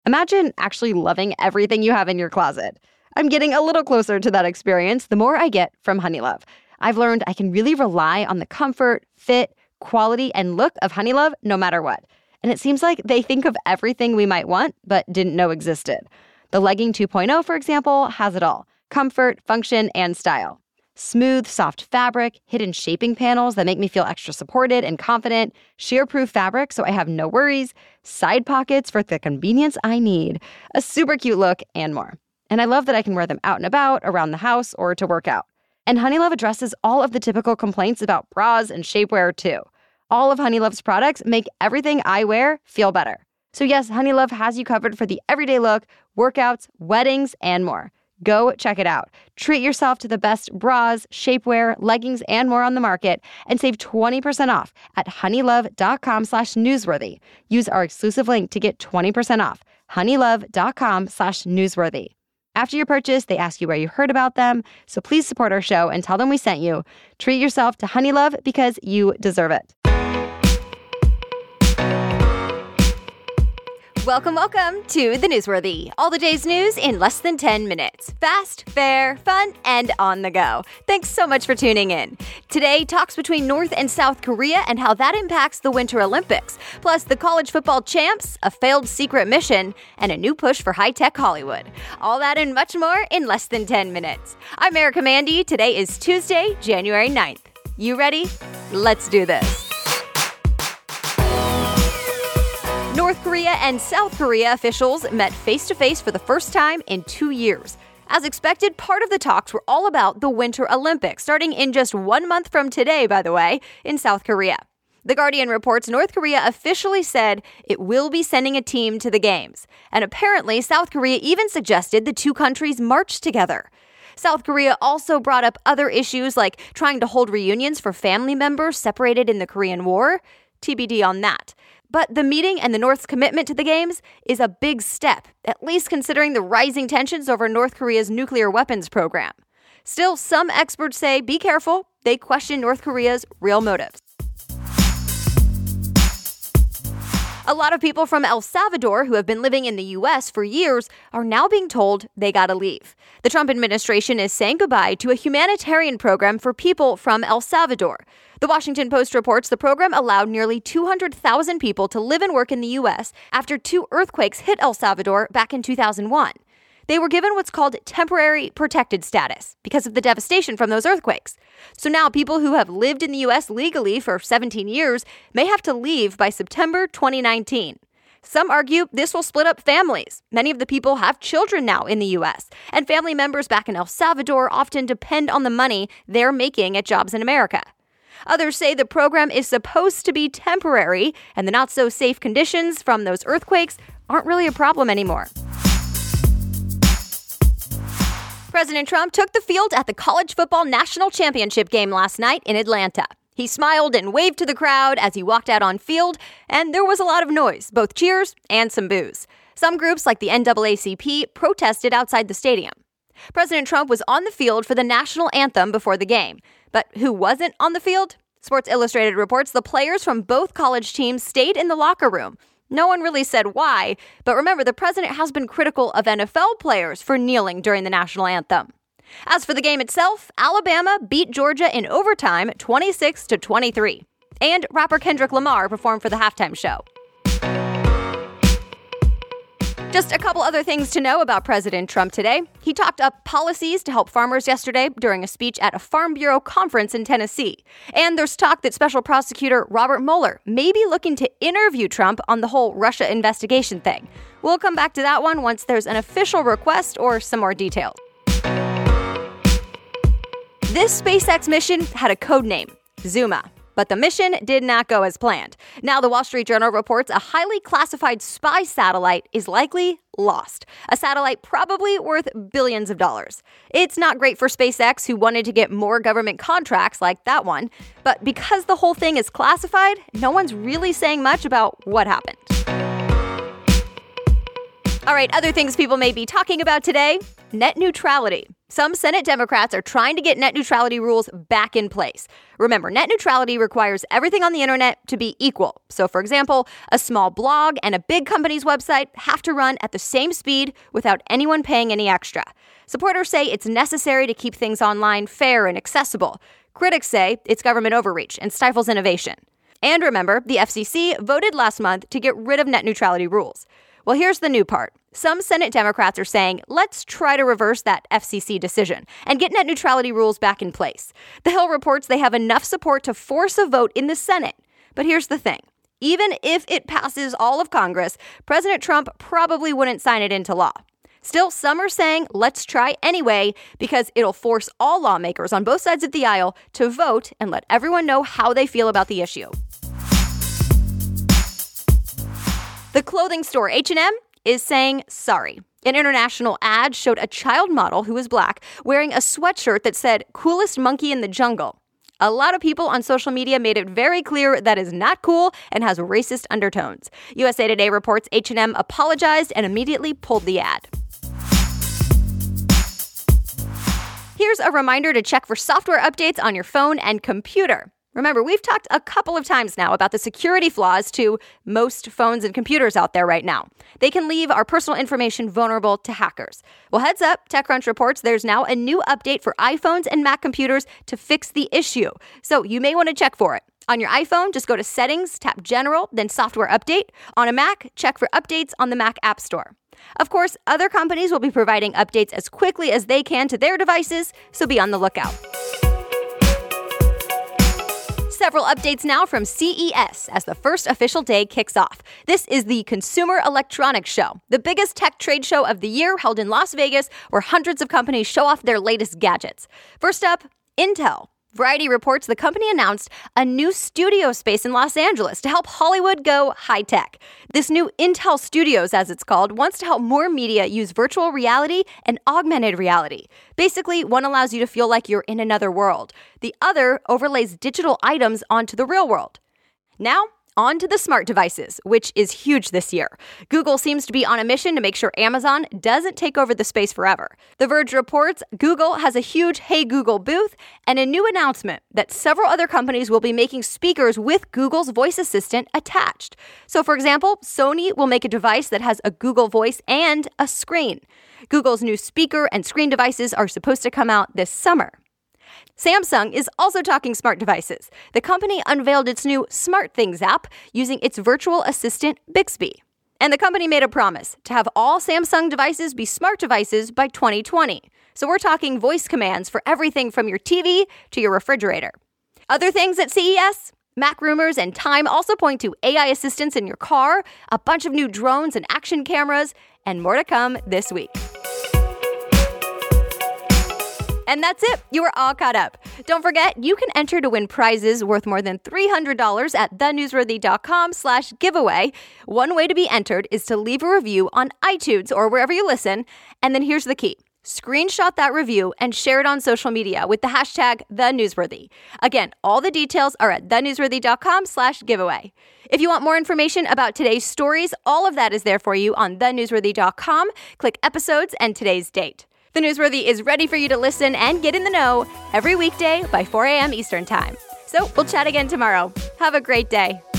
Imagine actually loving everything you have in your closet. I'm getting a little closer to that experience the more I get from Honeylove. I've learned I can really rely on the comfort, fit, quality, and look of Honeylove no matter what. And it seems like they think of everything we might want but didn't know existed. The Legging 2.0, for example, has it all: comfort, function, and style. Smooth, soft fabric, hidden shaping panels that make me feel extra supported and confident, shear-proof fabric so I have no worries, side pockets for the convenience I need, a super cute look, and more. And I love that I can wear them out and about, around the house, or to work out. And Honeylove addresses all of the typical complaints about bras and shapewear, too. All of Honeylove's products make everything I wear feel better. So yes, Honeylove has you covered for the everyday look, workouts, weddings, and more. Go check it out. Treat yourself to the best bras, shapewear, leggings, and more on the market and save 20% off at honeylove.com/newsworthy. Use our exclusive link to get 20% off. honeylove.com/newsworthy. After your purchase, they ask you where you heard about them, so please support our show and tell them we sent you. Treat yourself to Honeylove because you deserve it. Welcome to The Newsworthy. All the day's news in less than 10 minutes. Fast, fair, fun, and on the go. Thanks so much for tuning in. Today, talks between North and South Korea and how that impacts the Winter Olympics. Plus, the college football champs, a failed secret mission, and a new push for high-tech Hollywood. All that and much more in less than 10 minutes. I'm Erica Mandy. Today is Tuesday, January 9th. You ready? Let's do this. North Korea and South Korea officials met face-to-face for the first time in 2 years. As expected, part of the talks were all about the Winter Olympics, starting in just 1 month from today, by the way, in South Korea. The Guardian reports North Korea officially said it will be sending a team to the games. And apparently, South Korea even suggested the two countries march together. South Korea also brought up other issues like trying to hold reunions for family members separated in the Korean War. TBD on that. But the meeting and the North's commitment to the games is a big step, at least considering the rising tensions over North Korea's nuclear weapons program. Still, some experts say be careful. They question North Korea's real motives. A lot of people from El Salvador who have been living in the U.S. for years are now being told they gotta leave. The Trump administration is saying goodbye to a humanitarian program for people from El Salvador. The Washington Post reports the program allowed nearly 200,000 people to live and work in the U.S. after 2 earthquakes hit El Salvador back in 2001. They were given what's called temporary protected status because of the devastation from those earthquakes. So now people who have lived in the U.S. legally for 17 years may have to leave by September 2019. Some argue this will split up families. Many of the people have children now in the U.S., and family members back in El Salvador often depend on the money they're making at jobs in America. Others say the program is supposed to be temporary, and the not-so-safe conditions from those earthquakes aren't really a problem anymore. President Trump took the field at the College Football National Championship game last night in Atlanta. He smiled and waved to the crowd as he walked out on field, and there was a lot of noise, both cheers and some boos. Some groups, like the NAACP, protested outside the stadium. President Trump was on the field for the national anthem before the game. But who wasn't on the field? Sports Illustrated reports the players from both college teams stayed in the locker room. No one really said why, but remember, the president has been critical of NFL players for kneeling during the national anthem. As for the game itself, Alabama beat Georgia in overtime 26-23. And rapper Kendrick Lamar performed for the halftime show. Just a couple other things to know about President Trump today. He talked up policies to help farmers yesterday during a speech at a Farm Bureau conference in Tennessee. And there's talk that Special Prosecutor Robert Mueller may be looking to interview Trump on the whole Russia investigation thing. We'll come back to that one once there's an official request or some more details. This SpaceX mission had a code name, Zuma. But the mission did not go as planned. Now the Wall Street Journal reports a highly classified spy satellite is likely lost. A satellite probably worth billions of dollars. It's not great for SpaceX, who wanted to get more government contracts like that one. But because the whole thing is classified, no one's really saying much about what happened. All right, other things people may be talking about today. Net neutrality. Some Senate Democrats are trying to get net neutrality rules back in place. Remember, net neutrality requires everything on the internet to be equal. So, for example, a small blog and a big company's website have to run at the same speed without anyone paying any extra. Supporters say it's necessary to keep things online fair and accessible. Critics say it's government overreach and stifles innovation. And remember, the FCC voted last month to get rid of net neutrality rules. Well, here's the new part. Some Senate Democrats are saying, let's try to reverse that FCC decision and get net neutrality rules back in place. The Hill reports they have enough support to force a vote in the Senate. But here's the thing. Even if it passes all of Congress, President Trump probably wouldn't sign it into law. Still, some are saying, let's try anyway, because it'll force all lawmakers on both sides of the aisle to vote and let everyone know how they feel about the issue. The clothing store H&M is saying sorry. An international ad showed a child model who was black wearing a sweatshirt that said, "Coolest monkey in the jungle." A lot of people on social media made it very clear that is not cool and has racist undertones. USA Today reports H&M apologized and immediately pulled the ad. Here's a reminder to check for software updates on your phone and computer. Remember, we've talked a couple of times now about the security flaws to most phones and computers out there right now. They can leave our personal information vulnerable to hackers. Well, heads up, TechCrunch reports there's now a new update for iPhones and Mac computers to fix the issue. So you may want to check for it. On your iPhone, just go to Settings, tap General, then Software Update. On a Mac, check for updates on the Mac App Store. Of course, other companies will be providing updates as quickly as they can to their devices, so be on the lookout. Several updates now from CES as the first official day kicks off. This is the Consumer Electronics Show, the biggest tech trade show of the year held in Las Vegas, where hundreds of companies show off their latest gadgets. First up, Intel. Variety reports the company announced a new studio space in Los Angeles to help Hollywood go high-tech. This new Intel Studios, as it's called, wants to help more media use virtual reality and augmented reality. Basically, one allows you to feel like you're in another world. The other overlays digital items onto the real world. Now, on to the smart devices, which is huge this year. Google seems to be on a mission to make sure Amazon doesn't take over the space forever. The Verge reports Google has a huge Hey Google booth and a new announcement that several other companies will be making speakers with Google's voice assistant attached. So, for example, Sony will make a device that has a Google voice and a screen. Google's new speaker and screen devices are supposed to come out this summer. Samsung is also talking smart devices. The company unveiled its new SmartThings app using its virtual assistant Bixby. And the company made a promise to have all Samsung devices be smart devices by 2020. So we're talking voice commands for everything from your TV to your refrigerator. Other things at CES? Mac rumors and Time also point to AI assistants in your car, a bunch of new drones and action cameras, and more to come this week. And that's it. You are all caught up. Don't forget, you can enter to win prizes worth more than $300 at thenewsworthy.com/giveaway. One way to be entered is to leave a review on iTunes or wherever you listen. And then here's the key. Screenshot that review and share it on social media with the hashtag #TheNewsworthy. Again, all the details are at thenewsworthy.com/giveaway. If you want more information about today's stories, all of that is there for you on thenewsworthy.com. Click episodes and today's date. The Newsworthy is ready for you to listen and get in the know every weekday by 4 a.m. Eastern Time. So we'll chat again tomorrow. Have a great day.